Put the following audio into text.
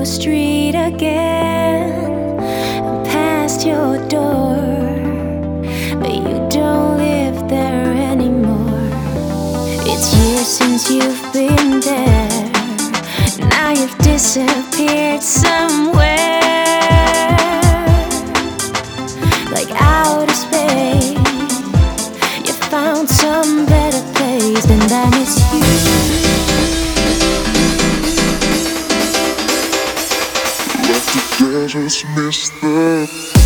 your street again and past your door, but you don't live there anymore. It's years since you've been there. Now you've disappeared somewhere, like outer space. You found some better place, and then it's you. Just miss the